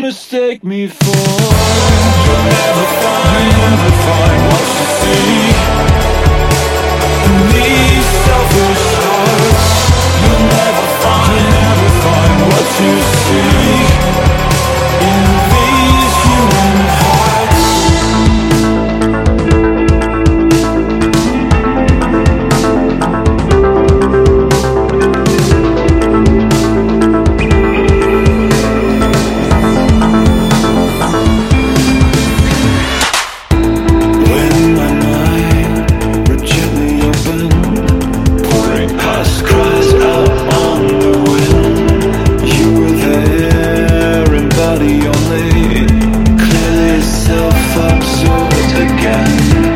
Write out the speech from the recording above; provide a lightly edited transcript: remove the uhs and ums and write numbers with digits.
mistake me for. You'll never find what you seek in these selfish hearts. You'll never find what you seek.